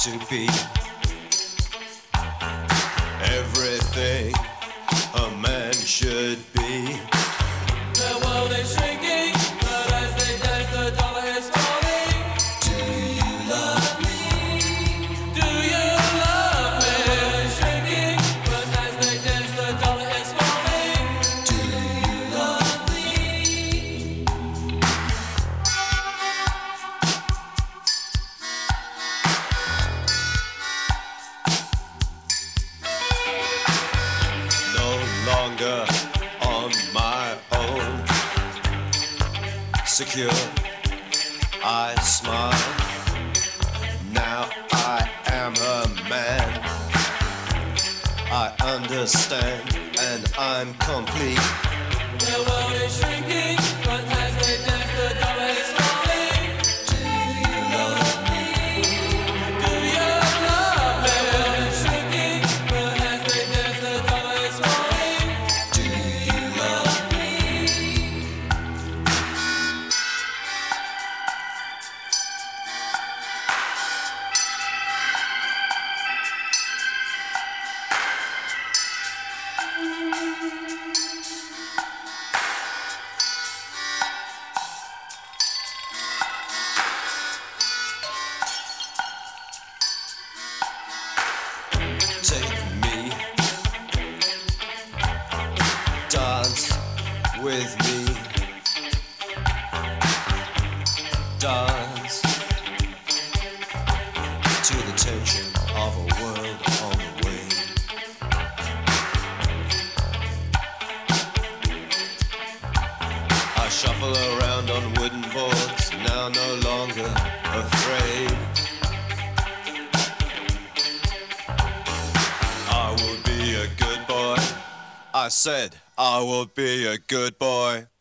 to be everything a man should be. The world is shrinking, but as they dance, the dollar is falling. Do you love me? Do you love me? The world is shrinking, but as they dance, the dollar is falling. Do you love me? No longer on my own, secure, I smile. Now I am a man. I understand and I'm complete. The world is shrinking, but as they dance, the dollar is falling. Do you love me? Do you love me? The world is shrinking, but as they dance, the dollar is falling. Do you love me? Take me, dance with me, dance to the tension of a world on the wing. I shuffle around on wooden boards, now no longer afraid. I will be a good boy. I said I will be a good boy.